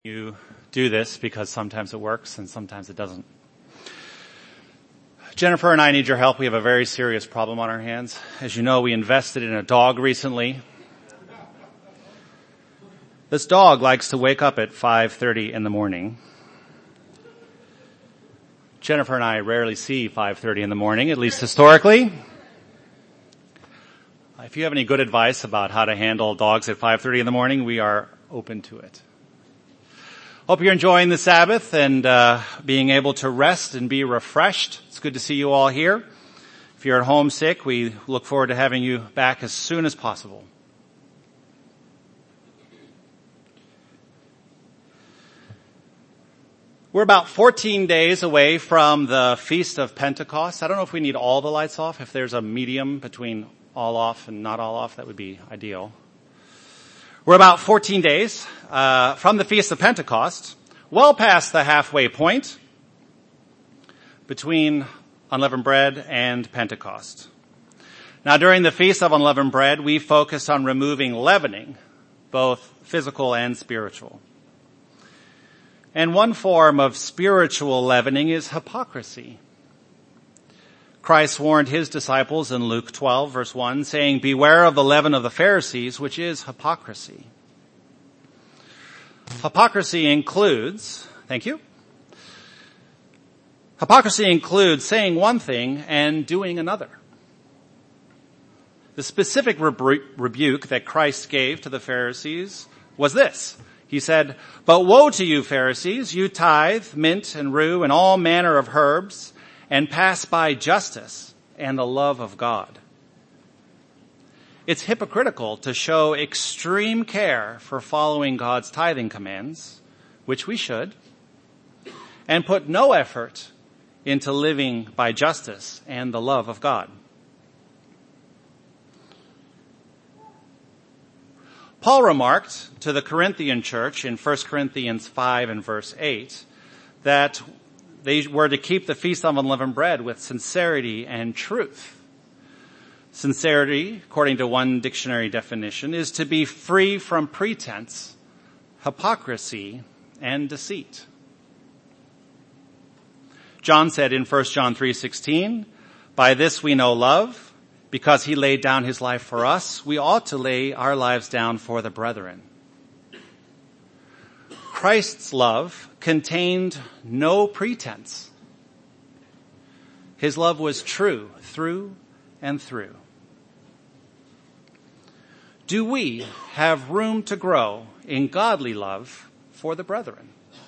You do this because sometimes it works and sometimes it doesn't. Jennifer and I need your help. We have a very serious problem on our hands. As you know, we invested in a dog recently. This dog likes to wake up at 5:30 in the morning. Jennifer and I rarely see 5:30 in the morning, at least historically. If you have any good advice about how to handle dogs at 5:30 in the morning, we are open to it. Hope you're enjoying the Sabbath and being able to rest and be refreshed. It's good to see you all here. If you're at home sick, we look forward to having you back as soon as possible. We're about 14 days away from the Feast of Pentecost. I don't know if we need all the lights off. If there's a medium between all off and not all off, that would be ideal. We're about 14 days from the Feast of Pentecost, well past the halfway point between unleavened bread and Pentecost. Now, during the Feast of Unleavened Bread, we focused on removing leavening, both physical and spiritual. And one form of spiritual leavening is hypocrisy. Christ warned his disciples in Luke 12, verse 1, saying, "Beware of the leaven of the Pharisees, which is hypocrisy." Hypocrisy includes saying one thing and doing another. The specific rebuke that Christ gave to the Pharisees was this. He said, "But woe to you, Pharisees, you tithe mint and rue and all manner of herbs, and pass by justice and the love of God." It's hypocritical to show extreme care for following God's tithing commands, which we should, and put no effort into living by justice and the love of God. Paul remarked to the Corinthian church in 1 Corinthians 5 and verse 8 that they were to keep the Feast of Unleavened Bread with sincerity and truth. Sincerity, according to one dictionary definition, is to be free from pretense, hypocrisy, and deceit. John said in 1 John 3:16, "By this we know love, because he laid down his life for us. We ought to lay our lives down for the brethren." Christ's love contained no pretense. His love was true through and through. Do we have room to grow in godly love for the brethren?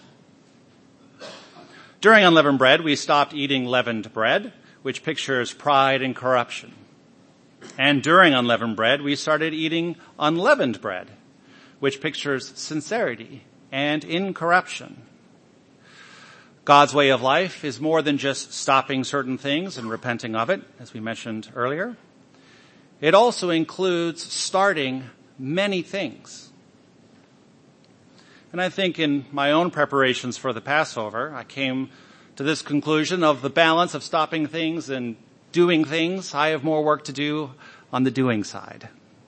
During unleavened bread, we stopped eating leavened bread, which pictures pride and corruption. And during unleavened bread, we started eating unleavened bread, which pictures sincerity and incorruption. God's way of life is more than just stopping certain things and repenting of it, as we mentioned earlier. It also includes starting many things. And I think in my own preparations for the Passover, I came to this conclusion of the balance of stopping things and doing things. I have more work to do on the doing side.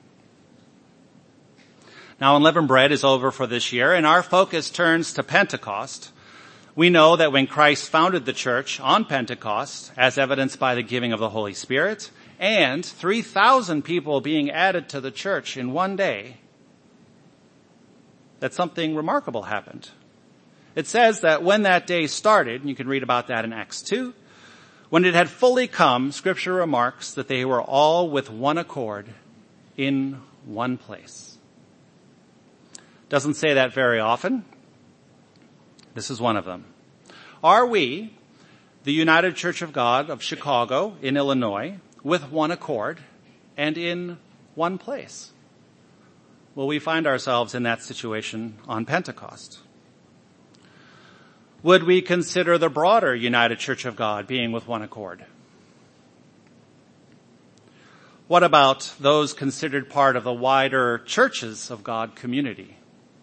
Now, unleavened bread is over for this year, and our focus turns to Pentecost. We know that when Christ founded the church on Pentecost, as evidenced by the giving of the Holy Spirit, and 3,000 people being added to the church in one day, that something remarkable happened. It says that when that day started, and you can read about that in Acts 2, when it had fully come, Scripture remarks that they were all with one accord in one place. Doesn't say that very often. This is one of them. Are we, the United Church of God of Chicago in Illinois, with one accord and in one place? Will we find ourselves in that situation on Pentecost? Would we consider the broader United Church of God being with one accord? What about those considered part of the wider Churches of God community?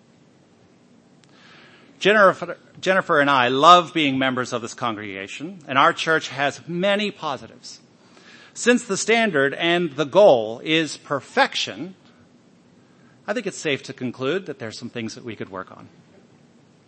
Jennifer and I love being members of this congregation, and our church has many positives. Since the standard and the goal is perfection, I think it's safe to conclude that there's some things that we could work on.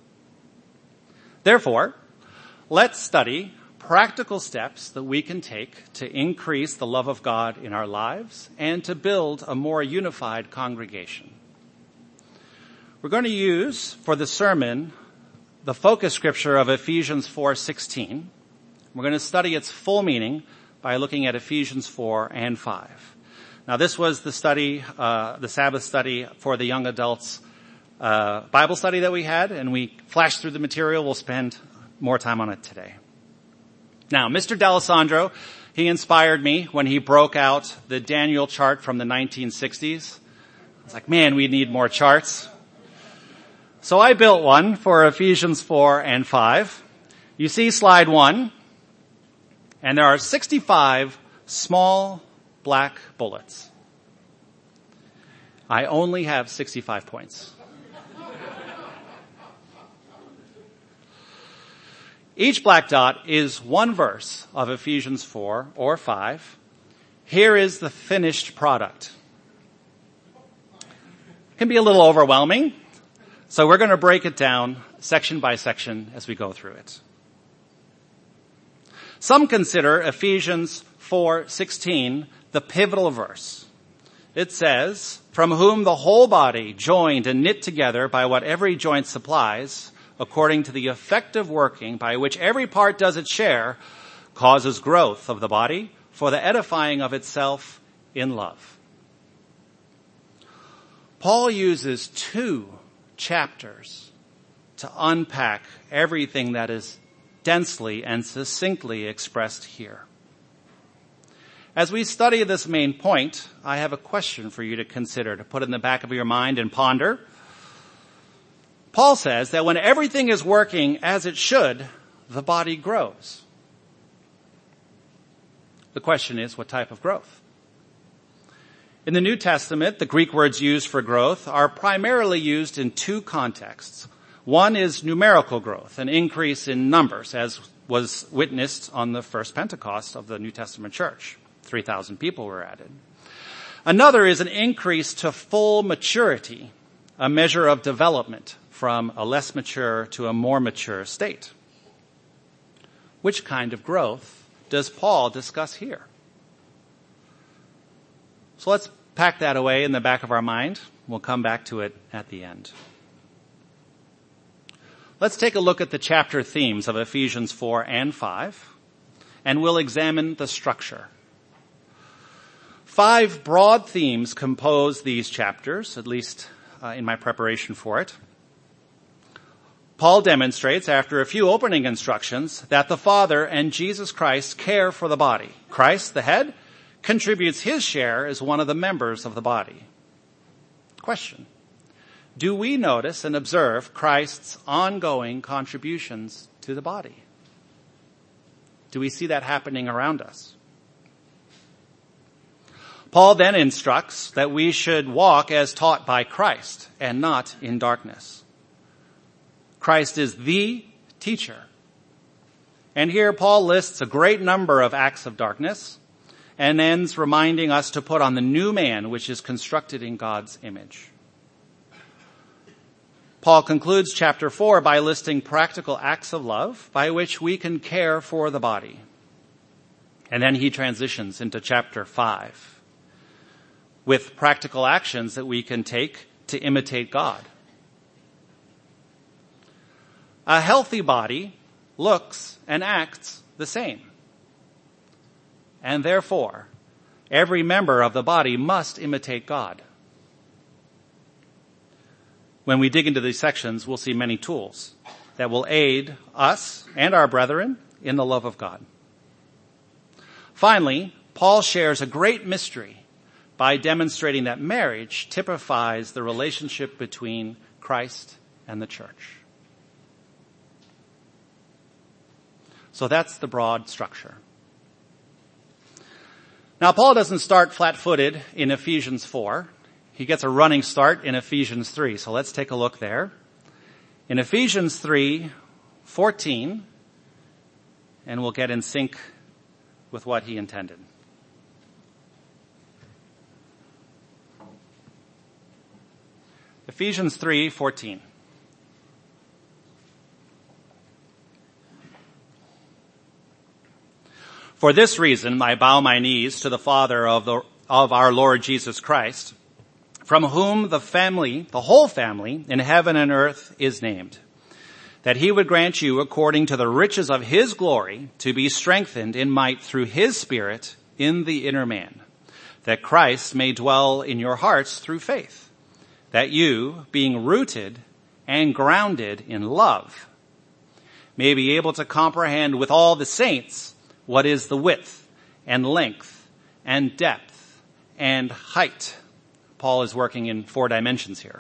Therefore, let's study practical steps that we can take to increase the love of God in our lives and to build a more unified congregation. We're going to use for the sermon the focus scripture of Ephesians 4:16. We're going to study its full meaning by looking at Ephesians 4 and 5. Now, this was the Sabbath study for the young adults Bible study that we had, and we flashed through the material. We'll spend more time on it today. Now, Mr. D'Alessandro, he inspired me when he broke out the Daniel chart from the 1960s. I was like, man, we need more charts. So I built one for Ephesians 4 and 5. You see slide 1, and there are 65 small black bullets. I only have 65 points. Each black dot is one verse of Ephesians 4 or 5. Here is the finished product. It can be a little overwhelming, so we're going to break it down section by section as we go through it. Some consider Ephesians 4:16 the pivotal verse. It says, "From whom the whole body, joined and knit together by what every joint supplies, according to the effective working by which every part does its share, causes growth of the body for the edifying of itself in love." Paul uses 2 chapters to unpack everything that is densely and succinctly expressed here. As we study this main point, I have a question for you to consider, to put in the back of your mind and ponder. Paul says that when everything is working as it should, the body grows. The question is, what type of growth? In the New Testament, the Greek words used for growth are primarily used in 2 contexts. One is numerical growth, an increase in numbers, as was witnessed on the first Pentecost of the New Testament church. 3,000 people were added. Another is an increase to full maturity, a measure of development from a less mature to a more mature state. Which kind of growth does Paul discuss here? So let's pack that away in the back of our mind. We'll come back to it at the end. Let's take a look at the chapter themes of Ephesians 4 and 5, and we'll examine the structure. 5 broad themes compose these chapters, at least in my preparation for it. Paul demonstrates, after a few opening instructions, that the Father and Jesus Christ care for the body. Christ, the head, contributes his share as one of the members of the body. Question: do we notice and observe Christ's ongoing contributions to the body? Do we see that happening around us? Paul then instructs that we should walk as taught by Christ and not in darkness. Christ is the teacher. And here Paul lists a great number of acts of darkness and ends reminding us to put on the new man, which is constructed in God's image. Paul concludes chapter 4 by listing practical acts of love by which we can care for the body. And then he transitions into chapter 5 with practical actions that we can take to imitate God. A healthy body looks and acts the same. And therefore, every member of the body must imitate God. When we dig into these sections, we'll see many tools that will aid us and our brethren in the love of God. Finally, Paul shares a great mystery by demonstrating that marriage typifies the relationship between Christ and the church. So that's the broad structure. Now, Paul doesn't start flat-footed in Ephesians 4. He gets a running start in Ephesians 3. So let's take a look there. In Ephesians 3:14, and we'll get in sync with what he intended. Ephesians 3:14. For this reason, I bow my knees to the Father of our Lord Jesus Christ, from whom the whole family in heaven and earth is named, that he would grant you, according to the riches of his glory, to be strengthened in might through his Spirit in the inner man, that Christ may dwell in your hearts through faith, that you, being rooted and grounded in love, may be able to comprehend with all the saints what is the width and length and depth and height. Paul is working in 4 dimensions here.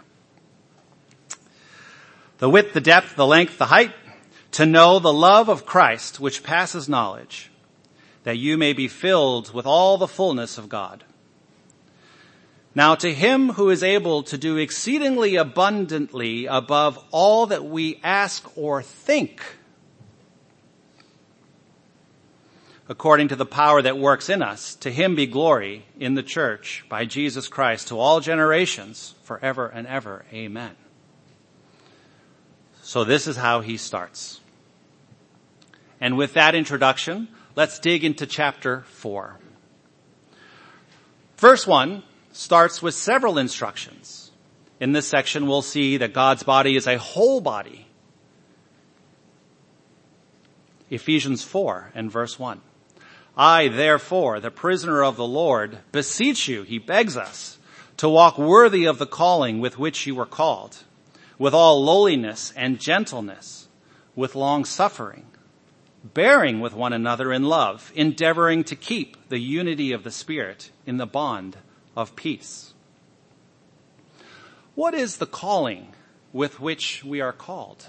The width, the depth, the length, the height, to know the love of Christ which passes knowledge, that you may be filled with all the fullness of God. Now to him who is able to do exceedingly abundantly above all that we ask or think, according to the power that works in us, to him be glory in the church by Jesus Christ to all generations, forever and ever. Amen. So this is how he starts. And with that introduction, let's dig into chapter 4. Verse 1 starts with several instructions. In this section, we'll see that God's body is a whole body. Ephesians 4 and verse 1. I, therefore, the prisoner of the Lord, beseech you, he begs us, to walk worthy of the calling with which you were called, with all lowliness and gentleness, with long suffering, bearing with one another in love, endeavoring to keep the unity of the Spirit in the bond of peace. What is the calling with which we are called?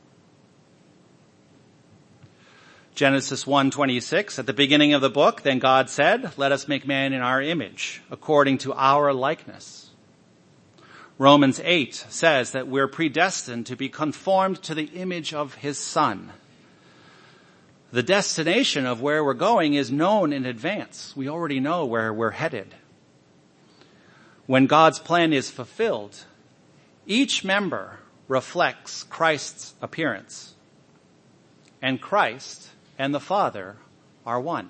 Genesis 1:26, at the beginning of the book, then God said, let us make man in our image, according to our likeness. Romans 8 says that we're predestined to be conformed to the image of his Son. The destination of where we're going is known in advance. We already know where we're headed. When God's plan is fulfilled, each member reflects Christ's appearance, and Christ and the Father are one.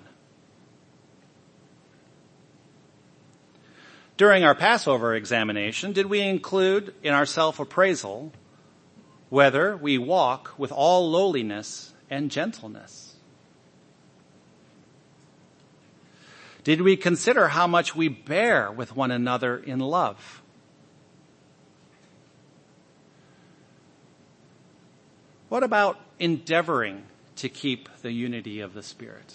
During our Passover examination, did we include in our self-appraisal whether we walk with all lowliness and gentleness? Did we consider how much we bear with one another in love? What about endeavoring to keep the unity of the Spirit?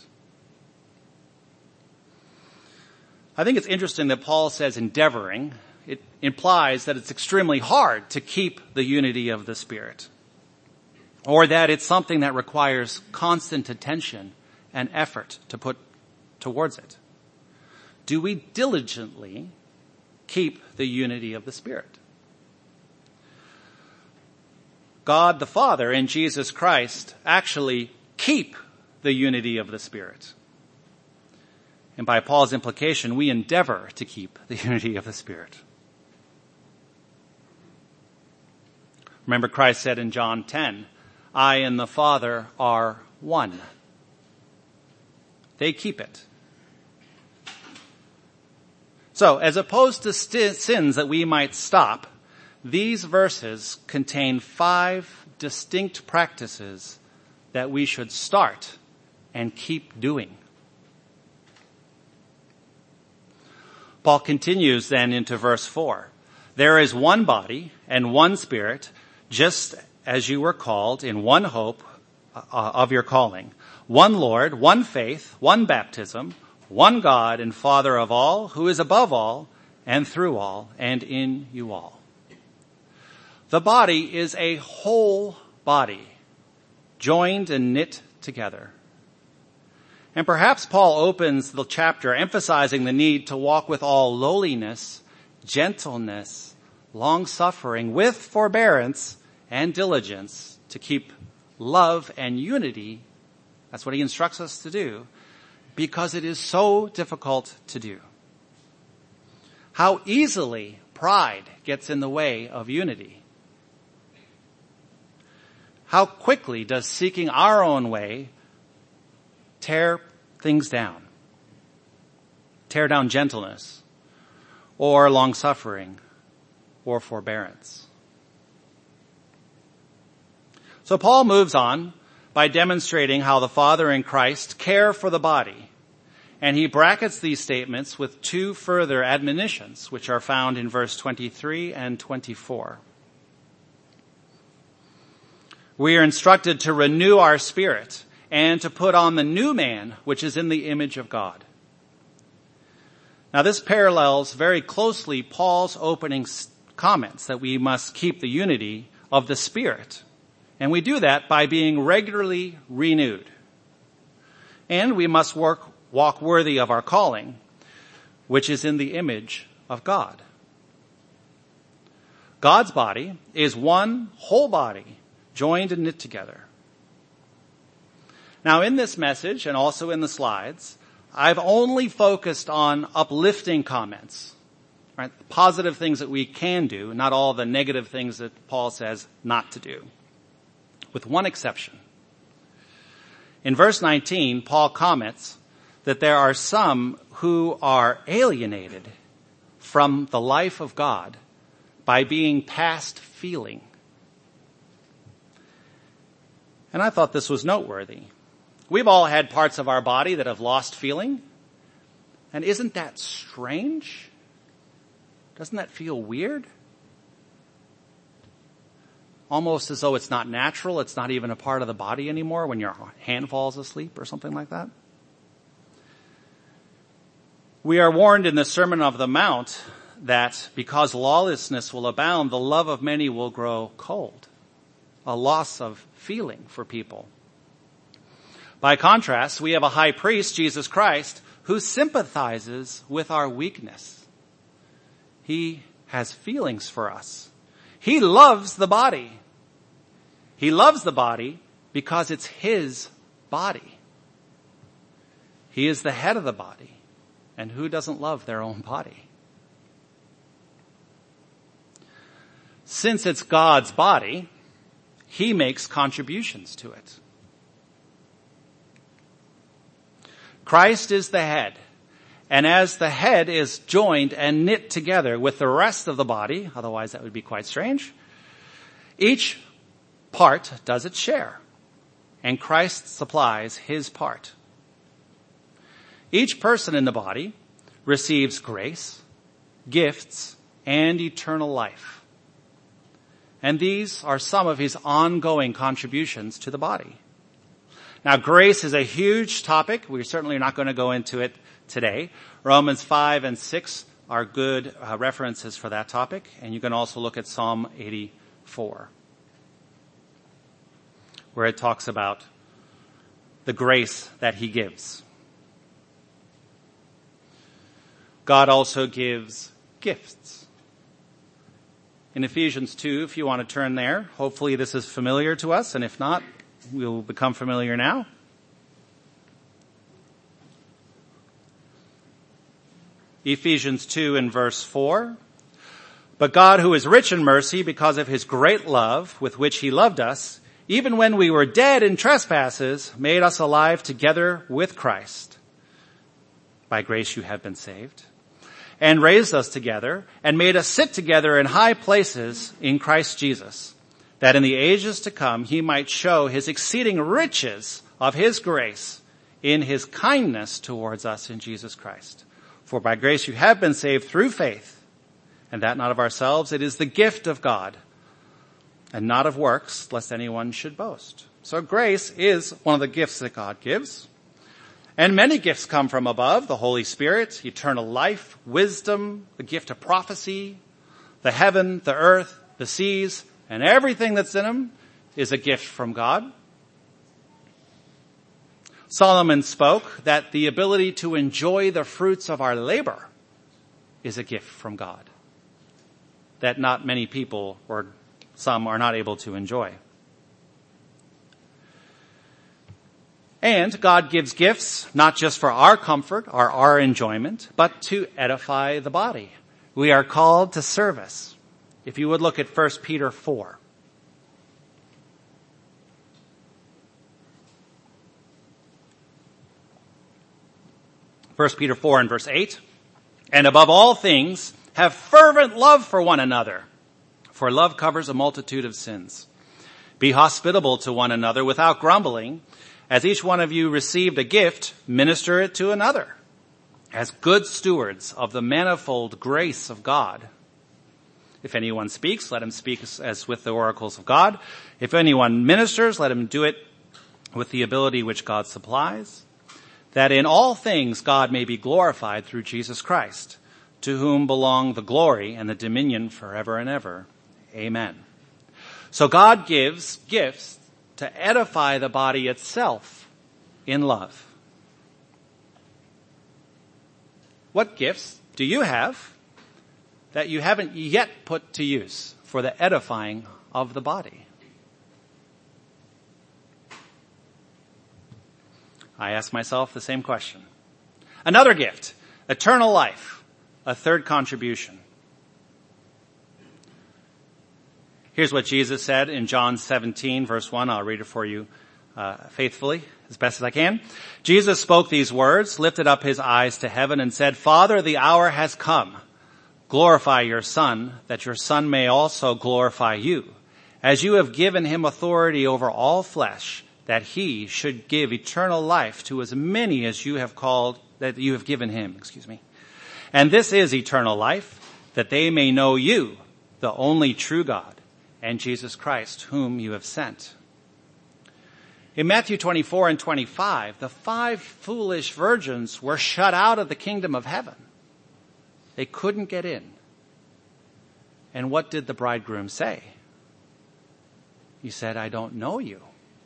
I think it's interesting that Paul says endeavoring. It implies that it's extremely hard to keep the unity of the Spirit, or that it's something that requires constant attention and effort to put towards it. Do we diligently keep the unity of the Spirit? God the Father and Jesus Christ actually keep the unity of the Spirit. And by Paul's implication, we endeavor to keep the unity of the Spirit. Remember, Christ said in John 10, I and the Father are one. They keep it. So, as opposed to sins that we might stop, these verses contain 5 distinct practices that we should start and keep doing. Paul continues then into verse 4. There is one body and one Spirit, just as you were called in one hope of your calling. One Lord, one faith, one baptism, one God and Father of all, who is above all and through all and in you all. The body is a whole body, joined and knit together. And perhaps Paul opens the chapter emphasizing the need to walk with all lowliness, gentleness, long-suffering, with forbearance and diligence to keep love and unity. That's what he instructs us to do, because it is so difficult to do. How easily pride gets in the way of unity. How quickly does seeking our own way tear things down. Tear down gentleness, or long-suffering, or forbearance. So Paul moves on by demonstrating how the Father and Christ care for the body. And he brackets these statements with two further admonitions, which are found in verse 23 and 24. We are instructed to renew our spirit and to put on the new man, which is in the image of God. Now this parallels very closely Paul's opening comments that we must keep the unity of the Spirit. And we do that by being regularly renewed. And we must walk worthy of our calling, which is in the image of God. God's body is one whole body, joined and knit together. Now in this message, and also in the slides, I've only focused on uplifting comments, right? Positive things that we can do, not all the negative things that Paul says not to do, with one exception. In verse 19, Paul comments that there are some who are alienated from the life of God by being past feeling. And I thought this was noteworthy. We've all had parts of our body that have lost feeling. And isn't that strange? Doesn't that feel weird? Almost as though it's not natural, it's not even a part of the body anymore when your hand falls asleep or something like that. We are warned in the Sermon on the Mount that because lawlessness will abound, the love of many will grow cold. A loss of feeling for people. By contrast, we have a high priest, Jesus Christ, who sympathizes with our weakness. He has feelings for us. He loves the body. He loves the body because it's his body. He is the head of the body. And who doesn't love their own body? Since it's God's body, he makes contributions to it. Christ is the head. And as the head is joined and knit together with the rest of the body, otherwise that would be quite strange, each part does its share. And Christ supplies his part. Each person in the body receives grace, gifts, and eternal life. And these are some of his ongoing contributions to the body. Now, grace is a huge topic. We're certainly not going to go into it today. Romans 5 and 6 are good references for that topic. And you can also look at Psalm 84, where it talks about the grace that he gives. God also gives gifts. In Ephesians 2, if you want to turn there, hopefully this is familiar to us, and if not, we'll become familiar now. Ephesians 2 and verse 4. But God, who is rich in mercy, because of his great love with which he loved us, even when we were dead in trespasses, made us alive together with Christ. By grace you have been saved. And raised us together and made us sit together in high places in Christ Jesus, that in the ages to come he might show his exceeding riches of his grace in his kindness towards us in Jesus Christ. For by grace you have been saved through faith, and that not of ourselves, it is the gift of God, and not of works, lest anyone should boast. So grace is one of the gifts that God gives. And many gifts come from above, the Holy Spirit, eternal life, wisdom, the gift of prophecy, the heaven, the earth, the seas, and everything that's in them is a gift from God. Solomon spoke that the ability to enjoy the fruits of our labor is a gift from God, that not many people or some are not able to enjoy. And God gives gifts not just for our comfort or our enjoyment, but to edify the body. We are called to service. If you would look at 1 Peter 4. 1 Peter 4 and verse 8. And above all things, have fervent love for one another, for love covers a multitude of sins. Be hospitable to one another without grumbling. As each one of you received a gift, minister it to another, as good stewards of the manifold grace of God. If anyone speaks, let him speak as with the oracles of God. If anyone ministers, let him do it with the ability which God supplies, that in all things God may be glorified through Jesus Christ, to whom belong the glory and the dominion forever and ever. Amen. So God gives gifts to edify the body itself in love. What gifts do you have that you haven't yet put to use for the edifying of the body? I ask myself the same question. Another gift, eternal life, a third contribution. Here's what Jesus said in John 17, verse 1. I'll read it for you faithfully, as best as I can. Jesus spoke these words, lifted up his eyes to heaven, and said, Father, the hour has come. Glorify your Son, that your Son may also glorify you, as you have given him authority over all flesh, that he should give eternal life to as many as you have called, that you have given him, And this is eternal life, that they may know you, the only true God, and Jesus Christ, whom you have sent. In Matthew 24 and 25, the 5 foolish virgins were shut out of the kingdom of heaven. They couldn't get in. And what did the bridegroom say? He said, I don't know you.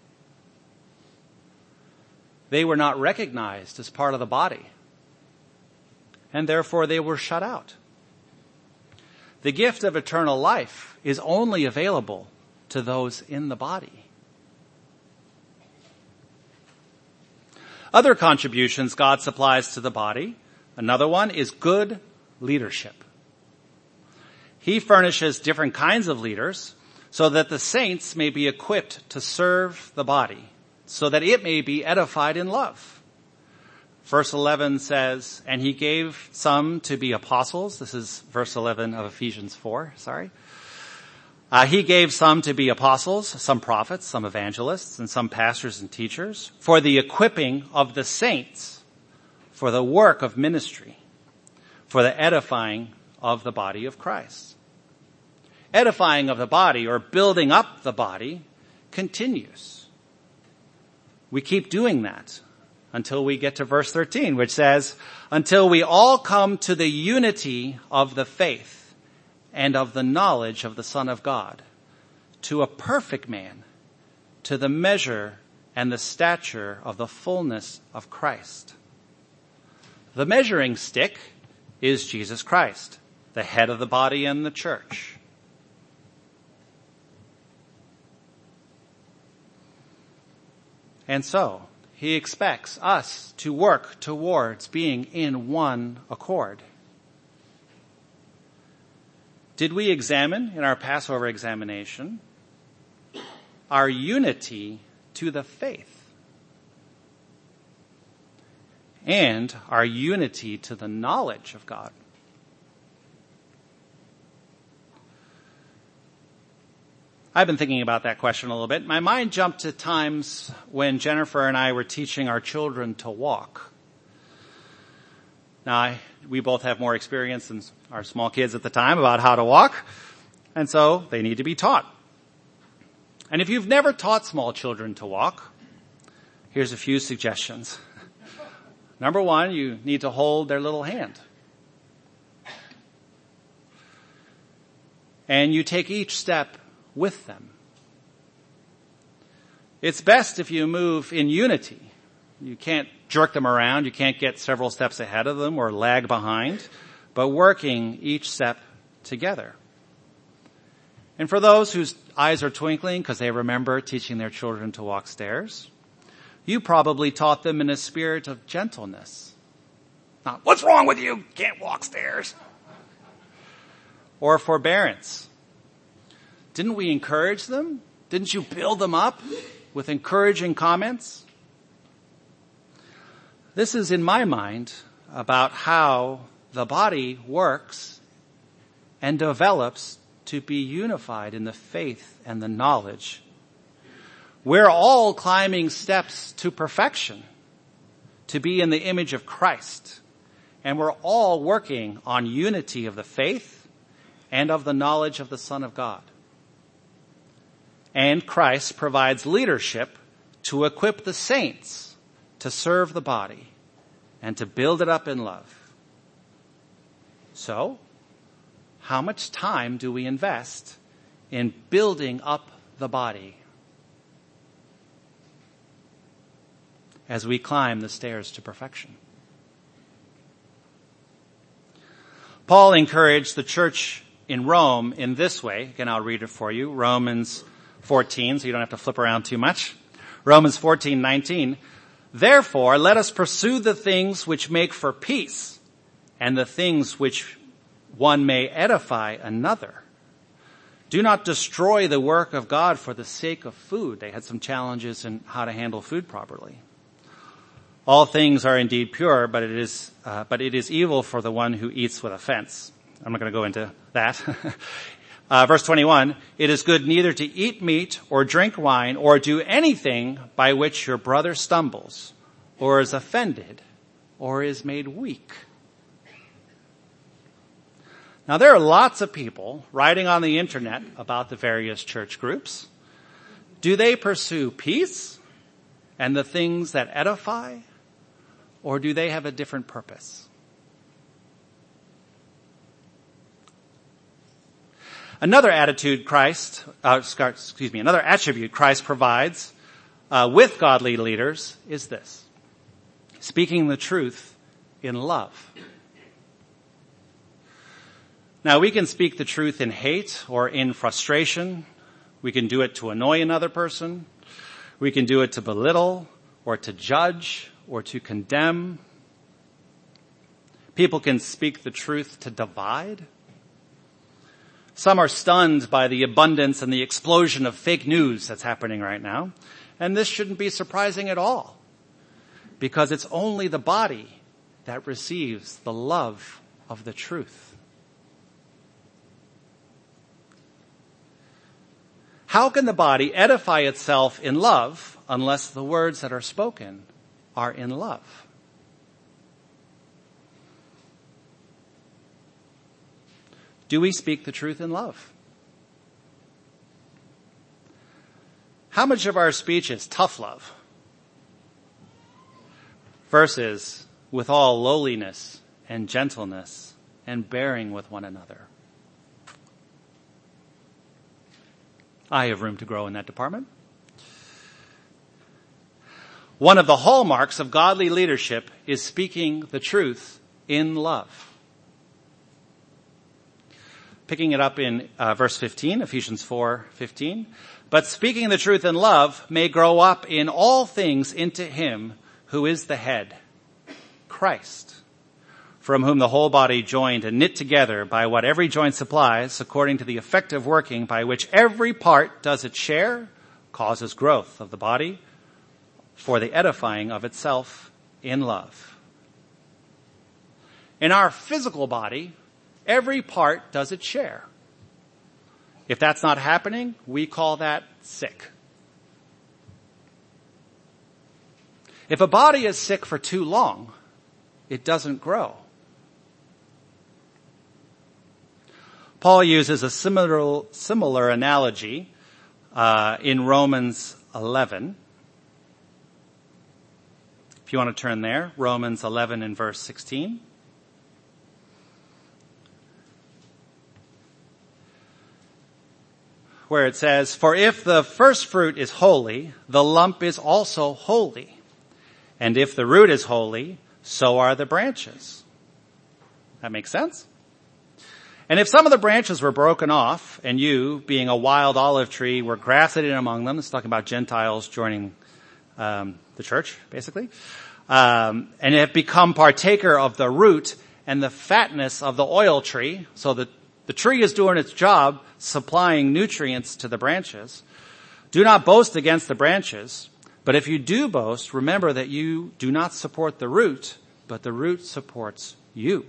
They were not recognized as part of the body, and therefore they were shut out. The gift of eternal life is only available to those in the body. Other contributions God supplies to the body. Another one is good leadership. He furnishes different kinds of leaders so that the saints may be equipped to serve the body, so that it may be edified in love. Verse 11 says, and he gave some to be apostles. This is verse 11 of Ephesians 4, he gave some to be apostles, some prophets, some evangelists, and some pastors and teachers, for the equipping of the saints, for the work of ministry, for the edifying of the body of Christ. Edifying of the body, or building up the body, continues. We keep doing that until we get to verse 13, which says, until we all come to the unity of the faith and of the knowledge of the Son of God, to a perfect man, to the measure and the stature of the fullness of Christ. The measuring stick is Jesus Christ, the head of the body and the church. And so, he expects us to work towards being in one accord. Did we examine in our Passover examination our unity to the faith and our unity to the knowledge of God? I've been thinking about that question a little bit. My mind jumped to times when Jennifer and I were teaching our children to walk. Now, we both have more experience than our small kids at the time about how to walk, and so they need to be taught. And if you've never taught small children to walk, here's a few suggestions. Number one, you need to hold their little hand. And you take each step with them. It's best if you move in unity. You can't jerk them around. You can't get several steps ahead of them or lag behind, but working each step together. And for those whose eyes are twinkling because they remember teaching their children to walk stairs, you probably taught them in a spirit of gentleness. Not, what's wrong with you? Can't walk stairs. Or forbearance. Didn't we encourage them? Didn't you build them up with encouraging comments? This is, in my mind, about how the body works and develops to be unified in the faith and the knowledge. We're all climbing steps to perfection, to be in the image of Christ. And we're all working on unity of the faith and of the knowledge of the Son of God. And Christ provides leadership to equip the saints to serve the body and to build it up in love. So, how much time do we invest in building up the body as we climb the stairs to perfection? Paul encouraged the church in Rome in this way. Again, I'll read it for you. Romans 14, so you don't have to flip around too much. Romans 14:19. Therefore, let us pursue the things which make for peace and the things which one may edify another. Do not destroy the work of God for the sake of food. They had some challenges in how to handle food properly. All things are indeed pure, but it is evil for the one who eats with offense. I'm not going to go into that. Verse 21, it is good neither to eat meat or drink wine or do anything by which your brother stumbles or is offended or is made weak. Now there are lots of people writing on the internet about the various church groups. Do they pursue peace and the things that edify, or do they have a different purpose? Another attribute Christ provides with godly leaders is this: speaking the truth in love. Now, we can speak the truth in hate or in frustration. We can do it to annoy another person. We can do it to belittle or to judge or to condemn. People can speak the truth to divide. Some are stunned by the abundance and the explosion of fake news that's happening right now. And this shouldn't be surprising at all, because it's only the body that receives the love of the truth. How can the body edify itself in love unless the words that are spoken are in love? Do we speak the truth in love? How much of our speech is tough love versus with all lowliness and gentleness and bearing with one another? I have room to grow in that department. One of the hallmarks of godly leadership is speaking the truth in love. Picking it up in verse 15, Ephesians 4:15. But speaking the truth in love may grow up in all things into him who is the head, Christ, from whom the whole body joined and knit together by what every joint supplies, according to the effective working by which every part does its share, causes growth of the body for the edifying of itself in love. In our physical body, every part does its share. If that's not happening, we call that sick. If a body is sick for too long, it doesn't grow. Paul uses a similar analogy in Romans 11. If you want to turn there, Romans 11 and verse 16. Where it says, for if the first fruit is holy, the lump is also holy. And if the root is holy, so are the branches. That makes sense? And if some of the branches were broken off, and you, being a wild olive tree, were grafted in among them, it's talking about Gentiles joining the church, basically, and have become partaker of the root and the fatness of the oil tree, so that the tree is doing its job, supplying nutrients to the branches. Do not boast against the branches, but if you do boast, remember that you do not support the root, but the root supports you.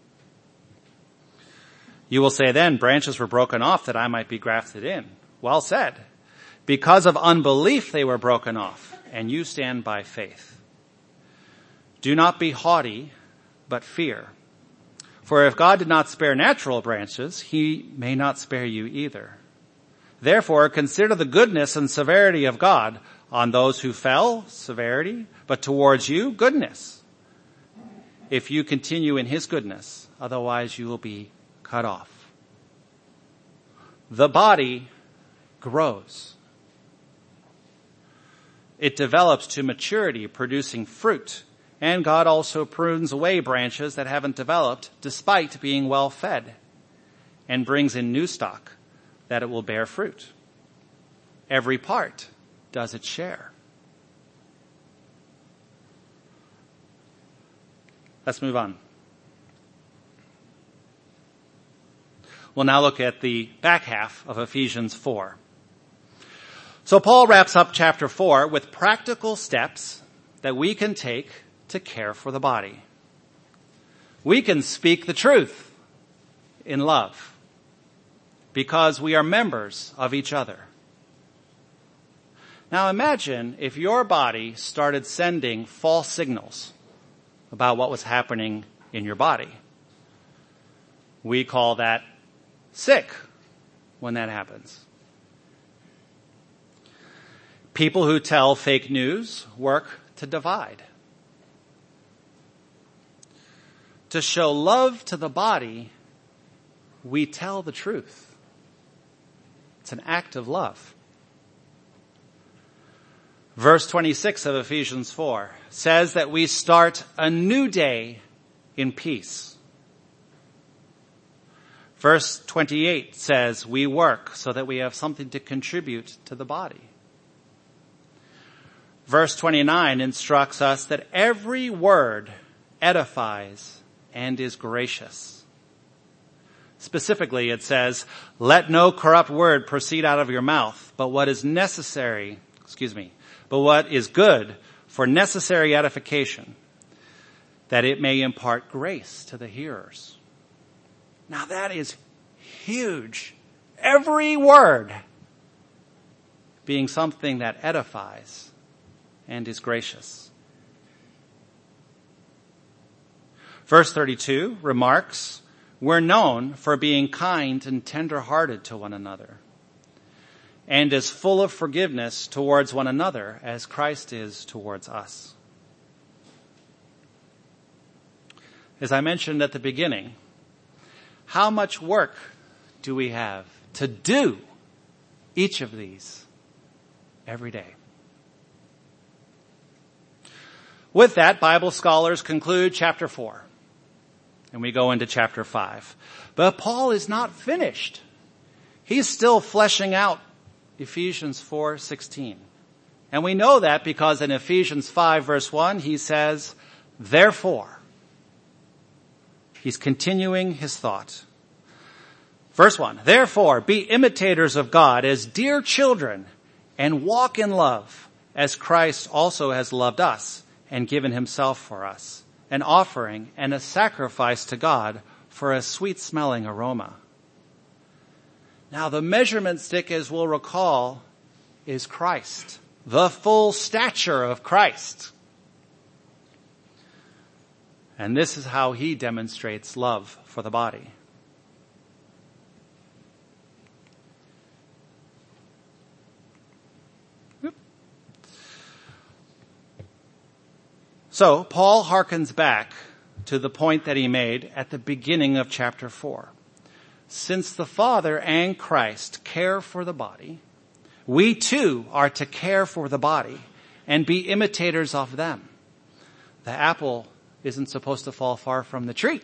You will say then, branches were broken off that I might be grafted in. Well said. Because of unbelief they were broken off, and you stand by faith. Do not be haughty, but fear. For if God did not spare natural branches, he may not spare you either. Therefore, consider the goodness and severity of God. On those who fell, severity, but towards you, goodness. If you continue in his goodness, otherwise you will be cut off. The body grows. It develops to maturity, producing fruit. And God also prunes away branches that haven't developed, despite being well fed, and brings in new stock, that it will bear fruit. Every part does its share. Let's move on. We'll now look at the back half of Ephesians 4. So Paul wraps up chapter 4 with practical steps that we can take to care for the body. We can speak the truth in love because we are members of each other. Now imagine if your body started sending false signals about what was happening in your body. We call that sick when that happens. People who tell fake news work to divide. To show love to the body, we tell the truth. It's an act of love. Verse 26 of Ephesians 4 says that we start a new day in peace. Verse 28 says we work so that we have something to contribute to the body. Verse 29 instructs us that every word edifies and is gracious. Specifically, it says, let no corrupt word proceed out of your mouth, but what is good for necessary edification, that it may impart grace to the hearers. Now that is huge. Every word being something that edifies and is gracious. Verse 32 remarks, we're known for being kind and tender-hearted to one another, and is full of forgiveness towards one another as Christ is towards us. As I mentioned at the beginning, how much work do we have to do each of these every day? With that, Bible scholars conclude chapter 4, and we go into chapter 5. But Paul is not finished. He's still fleshing out Ephesians 4:16. And we know that because in Ephesians 5 verse 1, he says, therefore. He's continuing his thought. Verse 1, therefore be imitators of God as dear children and walk in love as Christ also has loved us and given himself for us, an offering and a sacrifice to God for a sweet-smelling aroma. Now the measurement stick, as we'll recall, is Christ, the full stature of Christ. And this is how he demonstrates love for the body. So Paul harkens back to the point that he made at the beginning of chapter 4. Since the Father and Christ care for the body, we too are to care for the body and be imitators of them. The apple isn't supposed to fall far from the tree.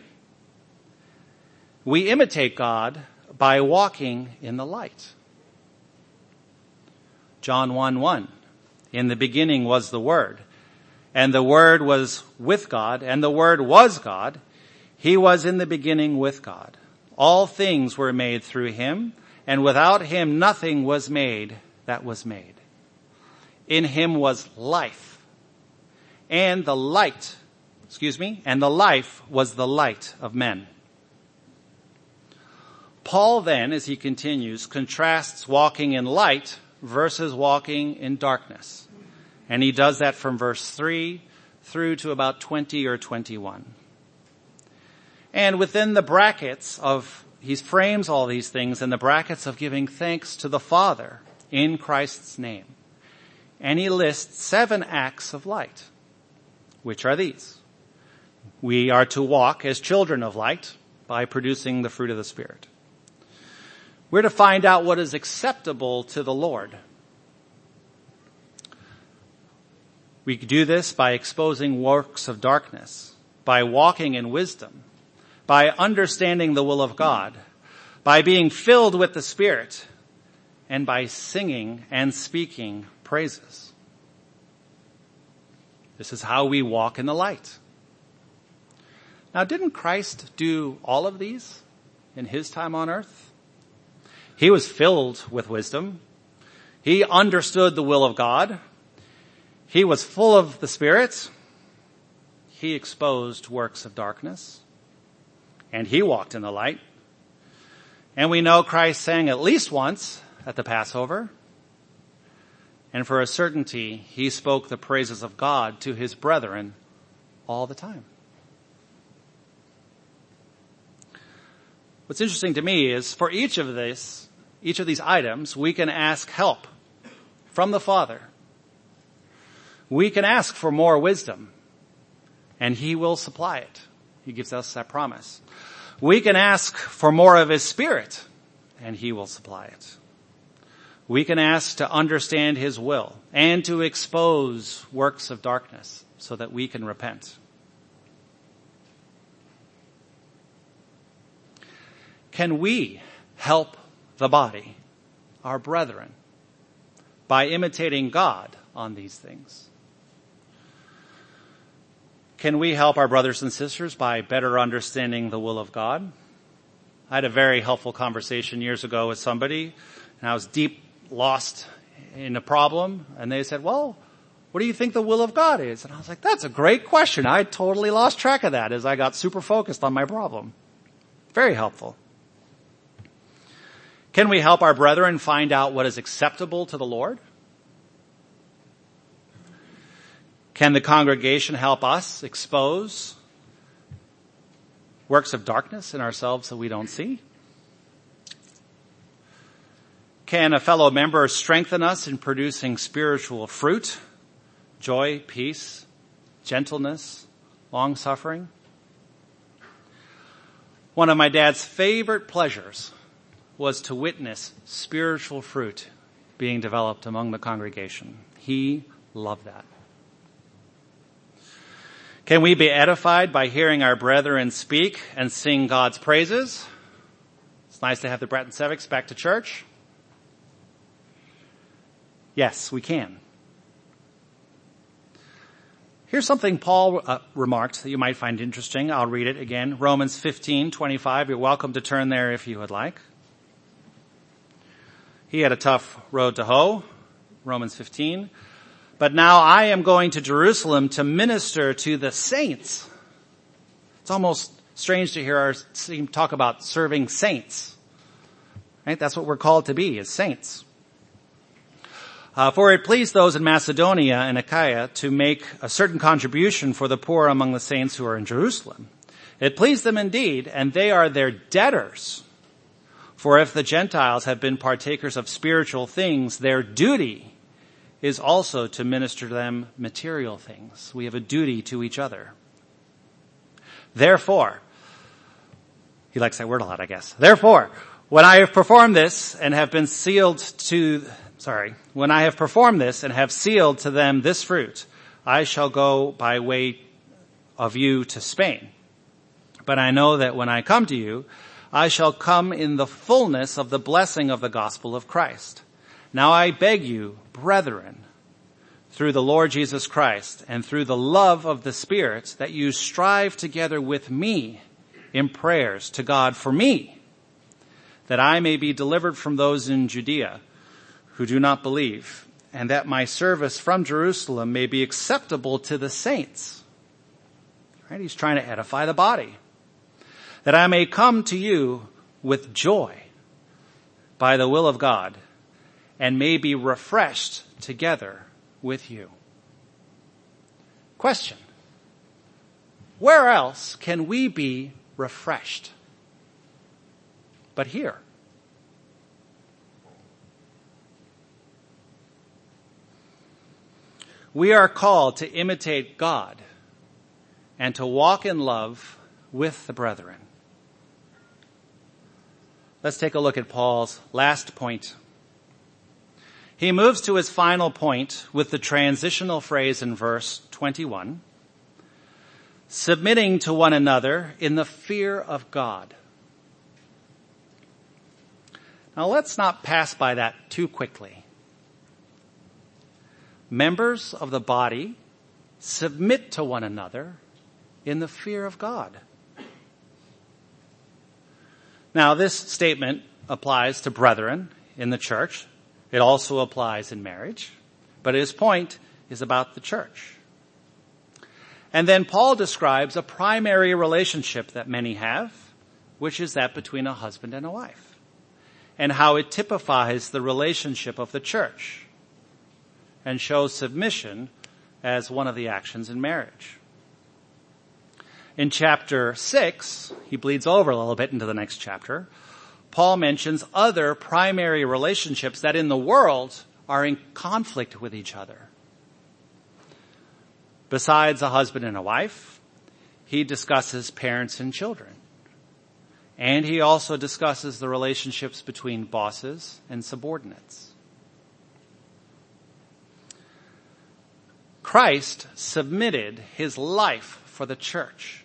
We imitate God by walking in the light. John 1:1, in the beginning was the Word, and the Word was with God, and the Word was God. He was in the beginning with God. All things were made through him, and without him nothing was made that was made. In him was life, and the light and the life was the light of men. Paul then, as he continues, contrasts walking in light versus walking in darkness. And he does that from verse 3 through to about 20 or 21. And within the brackets of, he frames all these things in the brackets of giving thanks to the Father in Christ's name. And he lists 7 acts of light, which are these. We are to walk as children of light by producing the fruit of the Spirit. We're to find out what is acceptable to the Lord. We do this by exposing works of darkness, by walking in wisdom, by understanding the will of God, by being filled with the Spirit, and by singing and speaking praises. This is how we walk in the light. Now, didn't Christ do all of these in his time on earth? He was filled with wisdom. He understood the will of God. He was full of the Spirit. He exposed works of darkness. And he walked in the light. And we know Christ sang at least once at the Passover. And for a certainty, he spoke the praises of God to his brethren all the time. What's interesting to me is for each of these items, we can ask help from the Father. We can ask for more wisdom, and he will supply it. He gives us that promise. We can ask for more of his Spirit, and he will supply it. We can ask to understand his will and to expose works of darkness so that we can repent. Can we help the body, our brethren, by imitating God on these things? Can we help our brothers and sisters by better understanding the will of God? I had a very helpful conversation years ago with somebody, and I was deep lost in a problem, and they said, well, what do you think the will of God is? And I was like, that's a great question. I totally lost track of that as I got super focused on my problem. Very helpful. Can we help our brethren find out what is acceptable to the Lord? Can the congregation help us expose works of darkness in ourselves that we don't see? Can a fellow member strengthen us in producing spiritual fruit, joy, peace, gentleness, long-suffering? One of my dad's favorite pleasures was to witness spiritual fruit being developed among the congregation. He loved that. Can we be edified by hearing our brethren speak and sing God's praises? It's nice to have the Bratton Sevics back to church. Yes, we can. Here's something Paul remarked that you might find interesting. I'll read it again. Romans 15:25. You're welcome to turn there if you would like. He had a tough road to hoe. Romans 15. But now I am going to Jerusalem to minister to the saints. It's almost strange to hear our team talk about serving saints. Right? That's what we're called to be, as saints. For it pleased those in Macedonia and Achaia to make a certain contribution for the poor among the saints who are in Jerusalem. It pleased them indeed, and they are their debtors. For if the Gentiles have been partakers of spiritual things, their duty is also to minister to them material things. We have a duty to each other. Therefore, he likes that word a lot, I guess. Therefore, when I have performed this and have sealed to them this fruit, I shall go by way of you to Spain. But I know that when I come to you, I shall come in the fullness of the blessing of the gospel of Christ. Now I beg you, brethren, through the Lord Jesus Christ and through the love of the Spirit, that you strive together with me in prayers to God for me, that I may be delivered from those in Judea who do not believe, and that my service from Jerusalem may be acceptable to the saints. Right? He's trying to edify the body. That I may come to you with joy by the will of God and may be refreshed together with you. Question. Where else can we be refreshed but here? We are called to imitate God and to walk in love with the brethren. Let's take a look at Paul's last point. He moves to his final point with the transitional phrase in verse 21, submitting to one another in the fear of God. Now let's not pass by that too quickly. Members of the body submit to one another in the fear of God. Now, this statement applies to brethren in the church. It also applies in marriage. But his point is about the church. And then Paul describes a primary relationship that many have, which is that between a husband and a wife, and how it typifies the relationship of the church and shows submission as one of the actions in marriage. In chapter 6, he bleeds over a little bit into the next chapter, Paul mentions other primary relationships that in the world are in conflict with each other. Besides a husband and a wife, he discusses parents and children. And he also discusses the relationships between bosses and subordinates. Christ submitted his life for the church,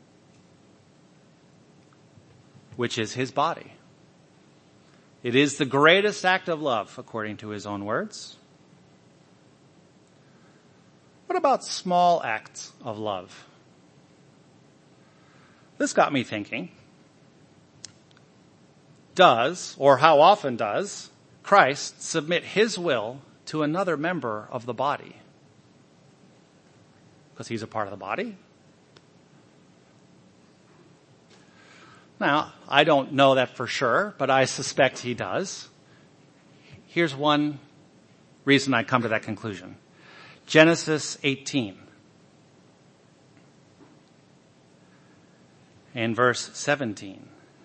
which is his body. It is the greatest act of love, according to his own words. What about small acts of love? This got me thinking. How often does Christ submit his will to another member of the body? Because he's a part of the body. Now, I don't know that for sure, but I suspect he does. Here's one reason I come to that conclusion. Genesis 18 and verse 17.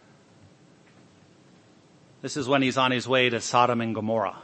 This is when he's on his way to Sodom and Gomorrah.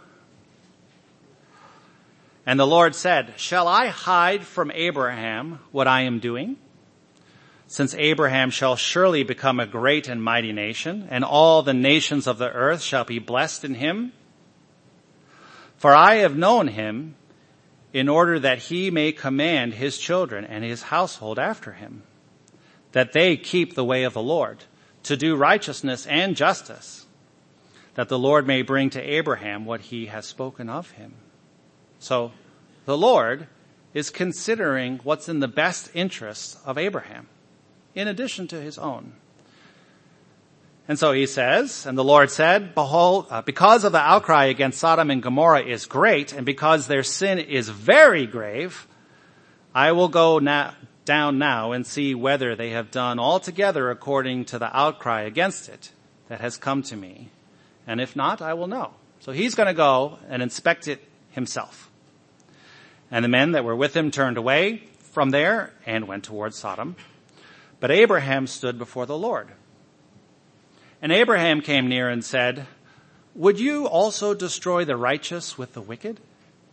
And the Lord said, "Shall I hide from Abraham what I am doing? Since Abraham shall surely become a great and mighty nation, and all the nations of the earth shall be blessed in him. For I have known him in order that he may command his children and his household after him, that they keep the way of the Lord, to do righteousness and justice, that the Lord may bring to Abraham what he has spoken of him." So the Lord is considering what's in the best interest of Abraham, in addition to his own. And so he says, and the Lord said, "Behold, because of the outcry against Sodom and Gomorrah is great, and because their sin is very grave, I will go down now and see whether they have done altogether according to the outcry against it that has come to me. And if not, I will know." So he's going to go and inspect it himself. And the men that were with him turned away from there and went towards Sodom. But Abraham stood before the Lord. And Abraham came near and said, "Would you also destroy the righteous with the wicked?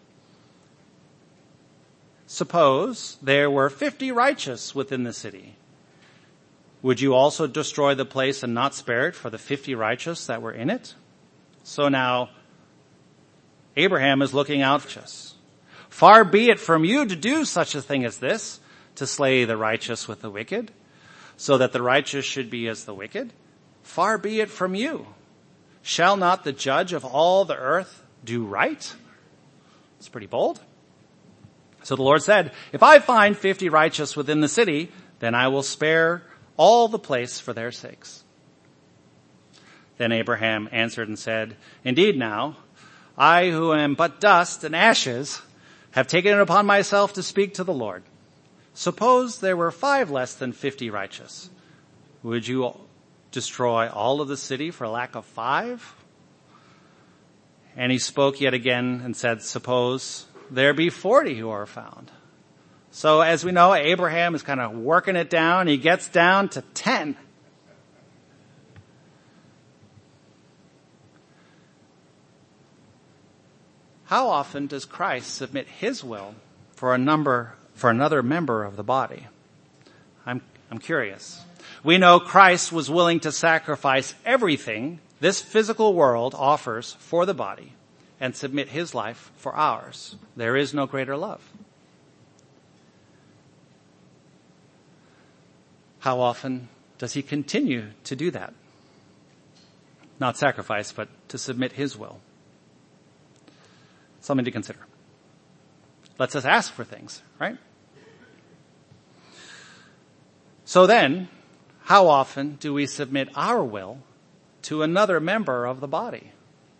Suppose there were 50 righteous within the city. Would you also destroy the place and not spare it for the 50 righteous that were in it?" So now Abraham is looking out for us. "Far be it from you to do such a thing as this, to slay the righteous with the wicked, so that the righteous should be as the wicked. Far be it from you. Shall not the judge of all the earth do right?" It's pretty bold. So the Lord said, "If I find 50 righteous within the city, then I will spare all the place for their sakes." Then Abraham answered and said, "Indeed now, I who am but dust and ashes have taken it upon myself to speak to the Lord. suppose there were 5 less than 50 righteous. Would you destroy all of the city for lack of 5? And he spoke yet again and said, suppose there be 40 who are found. So as we know, Abraham is kind of working it down. He gets down to 10. How often does Christ submit his will for another member of the body? I'm curious. We know Christ was willing to sacrifice everything this physical world offers for the body and submit his life for ours. There is no greater love. How often does he continue to do that? Not sacrifice, but to submit his will. Something to consider. Lets us ask for things, right? So then, how often do we submit our will to another member of the body?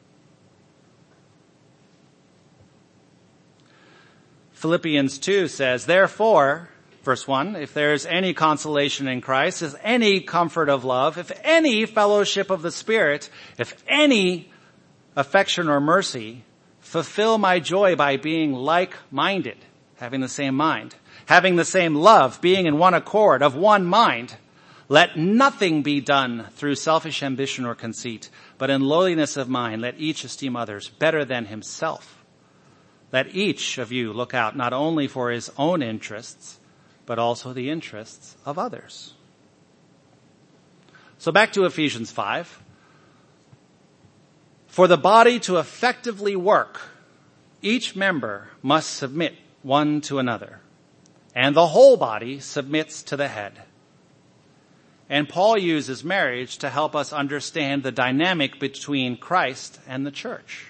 Philippians 2 says, therefore, verse 1, if there is any consolation in Christ, if any comfort of love, if any fellowship of the Spirit, if any affection or mercy, fulfill my joy by being like-minded, having the same mind, having the same love, being in one accord, of one mind. Let nothing be done through selfish ambition or conceit, but in lowliness of mind, let each esteem others better than himself. Let each of you look out not only for his own interests, but also the interests of others. So back to Ephesians 5. For the body to effectively work, each member must submit one to another, and the whole body submits to the head. And Paul uses marriage to help us understand the dynamic between Christ and the church.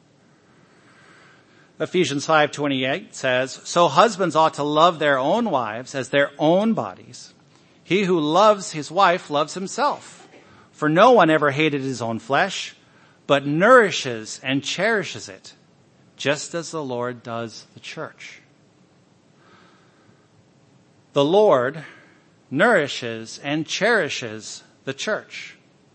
Ephesians 5:28 says, so husbands ought to love their own wives as their own bodies. He who loves his wife loves himself. For no one ever hated his own flesh, but nourishes and cherishes it, just as the Lord does the church. The Lord nourishes and cherishes the church.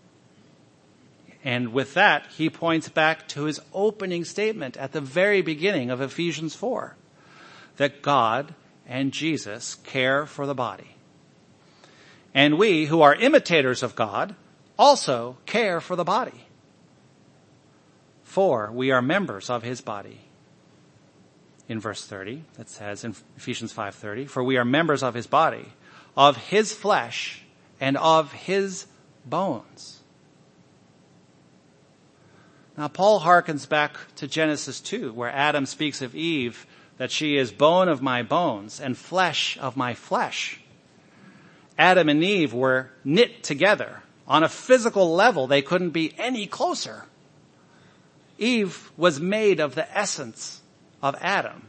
And with that, he points back to his opening statement at the very beginning of Ephesians 4, that God and Jesus care for the body. And we, who are imitators of God, also care for the body. For we are members of his body. In verse 30, it says in Ephesians 5:30, for we are members of his body, of his flesh, and of his bones. Now, Paul harkens back to Genesis 2, where Adam speaks of Eve, that she is bone of my bones and flesh of my flesh. Adam and Eve were knit together. On a physical level, they couldn't be any closer. Eve was made of the essence of Adam.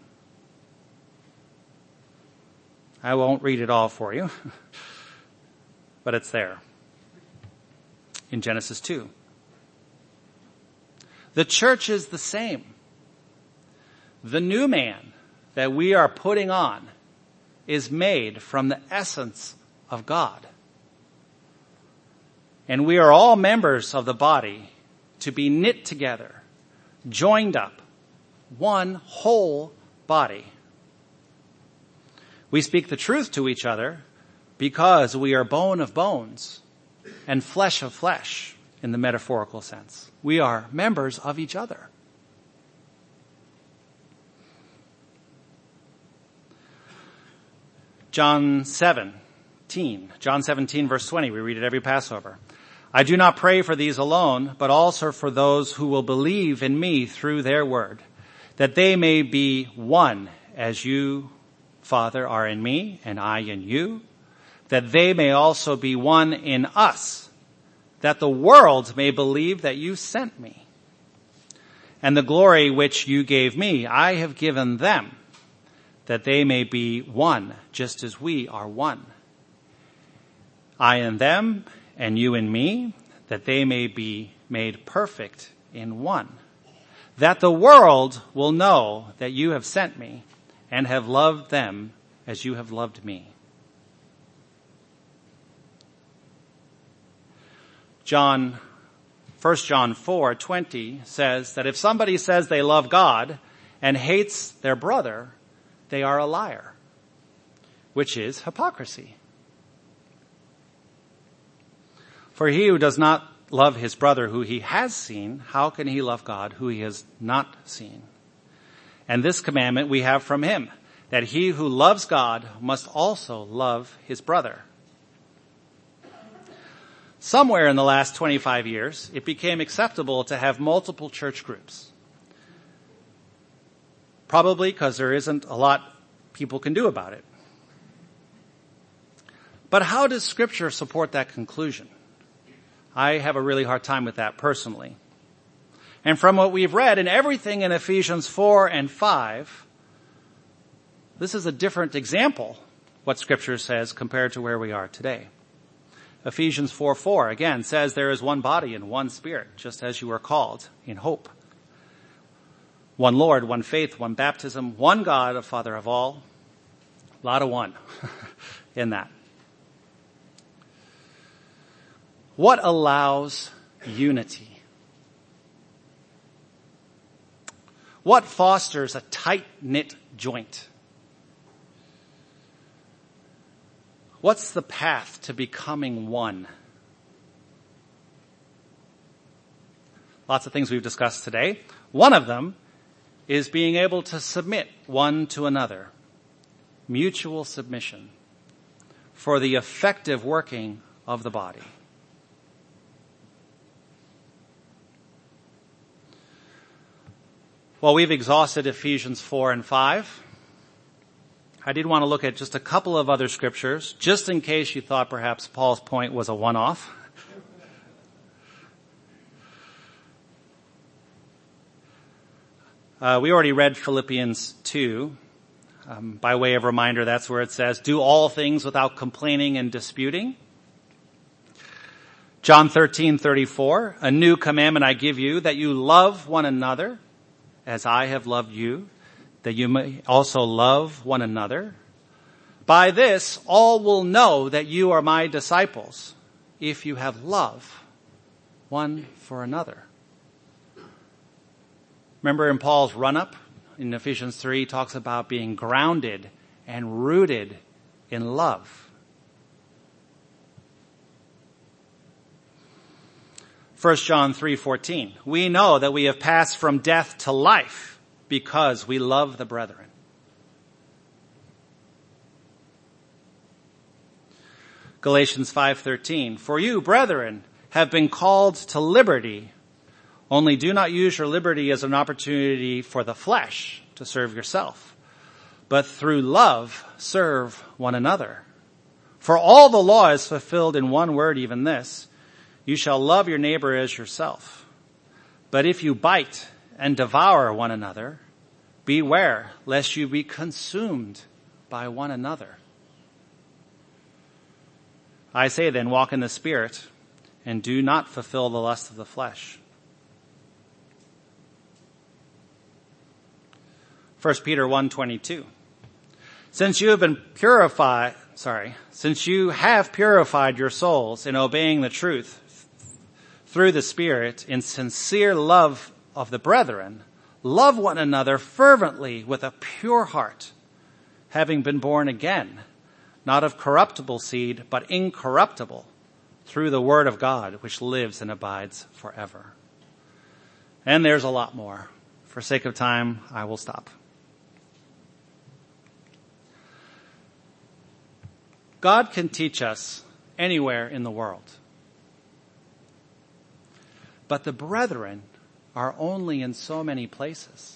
I won't read it all for you, but it's there in Genesis 2. The church is the same. The new man that we are putting on is made from the essence of God. And we are all members of the body to be knit together, joined up, one whole body. We speak the truth to each other because we are bone of bones and flesh of flesh in the metaphorical sense. We are members of each other. John 17 verse 20, we read it every Passover. I do not pray for these alone, but also for those who will believe in me through their word, that they may be one as you, Father, are in me and I in you, that they may also be one in us, that the world may believe that you sent me. And the glory which you gave me, I have given them, that they may be one, just as we are one. I in them, and you in me, that they may be made perfect in one. That the world will know that you have sent me and have loved them as you have loved me. John 1 John 4:20 says that if somebody says they love God and hates their brother, they are a liar, which is hypocrisy. For he who does not love his brother who he has seen, how can he love God who he has not seen? And this commandment we have from him, that he who loves God must also love his brother. Somewhere in the last 25 years, it became acceptable to have multiple church groups. Probably because there isn't a lot people can do about it. But how does Scripture support that conclusion? I have a really hard time with that personally. And from what we've read and everything in Ephesians 4 and 5, this is a different example, what Scripture says, compared to where we are today. Ephesians 4:4 again says there is one body and one Spirit, just as you are called in hope. One Lord, one faith, one baptism, one God, a Father of all. A lot of one in that. What allows unity? What fosters a tight-knit joint? What's the path to becoming one? Lots of things we've discussed today. One of them is being able to submit one to another. Mutual submission for the effective working of the body. Well, we've exhausted Ephesians 4 and 5. I did want to look at just a couple of other scriptures, just in case you thought perhaps Paul's point was a one-off. We already read Philippians 2. By way of reminder, that's where it says, do all things without complaining and disputing. John 13:34, a new commandment I give you, that you love one another as I have loved you, that you may also love one another. By this, all will know that you are my disciples, if you have love one for another. Remember in Paul's run-up in Ephesians 3, he talks about being grounded and rooted in love. 1 John 3:14, we know that we have passed from death to life because we love the brethren. Galatians 5:13, for you, brethren, have been called to liberty, only do not use your liberty as an opportunity for the flesh to serve yourself, but through love serve one another. For all the law is fulfilled in one word, even this, you shall love your neighbor as yourself. But if you bite and devour one another, beware lest you be consumed by one another. I say then, walk in the Spirit, and do not fulfill the lust of the flesh. 1 Peter 1:22. Since you have purified your souls in obeying the truth through the Spirit in sincere love of the brethren, love one another fervently with a pure heart, having been born again, not of corruptible seed, but incorruptible, through the word of God, which lives and abides forever. And there's a lot more. For sake of time, I will stop. God can teach us anywhere in the world. But the brethren are only in so many places.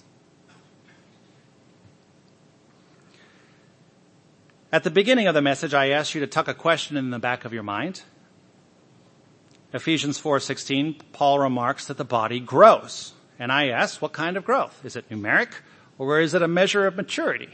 At the beginning of the message, I asked you to tuck a question in the back of your mind. Ephesians 4:16, Paul remarks that the body grows. And I asked, what kind of growth? Is it numeric, or is it a measure of maturity?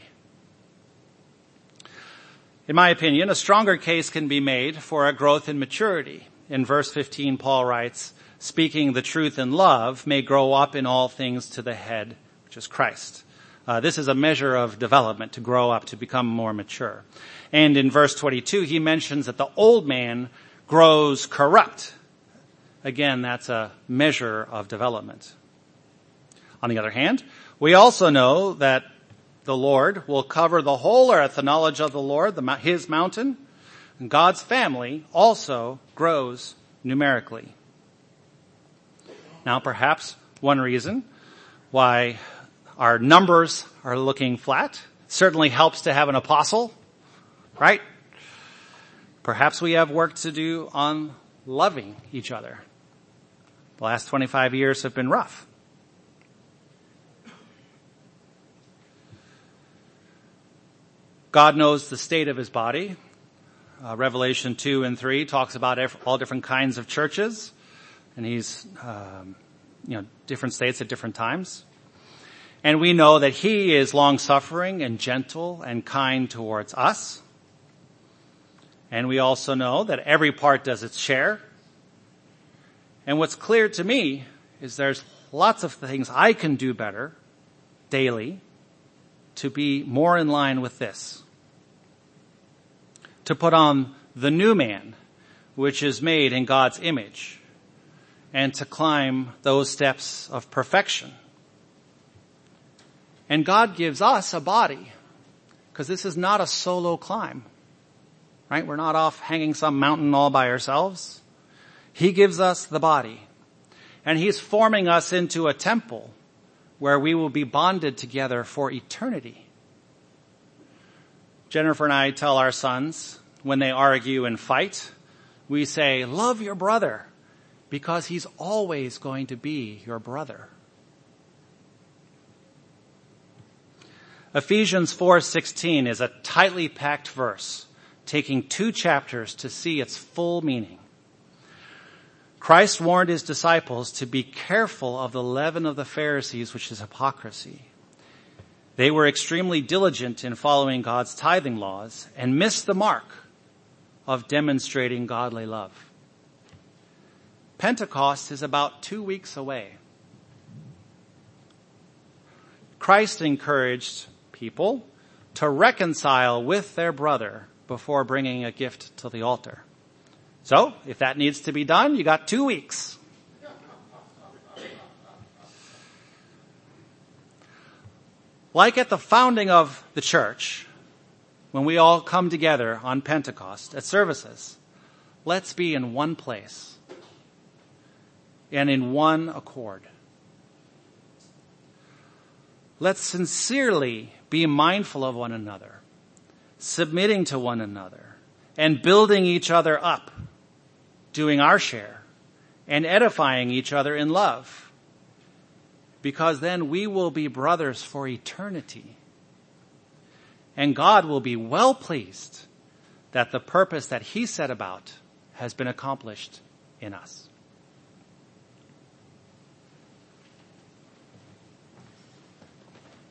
In my opinion, a stronger case can be made for a growth in maturity. In verse 15, Paul writes, speaking the truth in love may grow up in all things to the head, which is Christ. This is a measure of development, to grow up, to become more mature. And in verse 22, he mentions that the old man grows corrupt. Again, that's a measure of development. On the other hand, we also know that the Lord will cover the whole earth, the knowledge of the Lord, his mountain. And God's family also grows numerically. Now, perhaps one reason why our numbers are looking flat certainly helps to have an apostle, right? Perhaps we have work to do on loving each other. The last 25 years have been rough. God knows the state of his body. Revelation 2 and 3 talks about all different kinds of churches, and he's, different states at different times. And we know that he is long-suffering and gentle and kind towards us. And we also know that every part does its share. And what's clear to me is there's lots of things I can do better daily to be more in line with this. To put on the new man, which is made in God's image, and to climb those steps of perfection. And God gives us a body, because this is not a solo climb, right? We're not off hanging some mountain all by ourselves. He gives us the body, and he's forming us into a temple where we will be bonded together for eternity. Jennifer and I tell our sons, when they argue and fight, we say, love your brother, because he's always going to be your brother. Ephesians 4:16 is a tightly packed verse, taking 2 chapters to see its full meaning. Christ warned his disciples to be careful of the leaven of the Pharisees, which is hypocrisy. They were extremely diligent in following God's tithing laws and missed the mark of demonstrating godly love. Pentecost is about 2 weeks away. Christ encouraged people to reconcile with their brother before bringing a gift to the altar. So, if that needs to be done, you got 2 weeks. Like at the founding of the church, when we all come together on Pentecost at services, let's be in one place and in one accord. Let's sincerely be mindful of one another, submitting to one another, and building each other up, doing our share, and edifying each other in love. Because then we will be brothers for eternity. And God will be well pleased that the purpose that he set about has been accomplished in us.